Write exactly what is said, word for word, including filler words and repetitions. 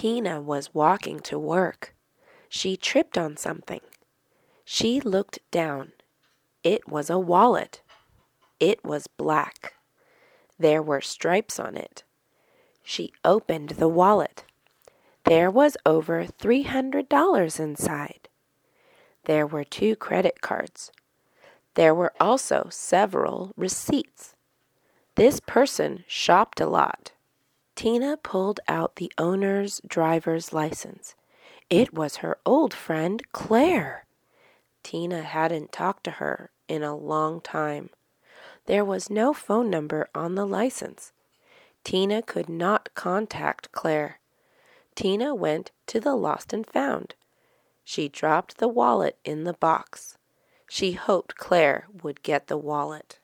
Tina was walking to work. She tripped on something. She looked down. It was a wallet. It was black. There were stripes on it. She opened the wallet. There was over three hundred dollars inside. There were two credit cards. There were also several receipts. This person shopped a lot. Tina pulled out the owner's driver's license. It was her old friend, Claire. Tina hadn't talked to her in a long time. There was no phone number on the license. Tina could not contact Claire. Tina went to the Lost and Found. She dropped the wallet in the box. She hoped Claire would get the wallet.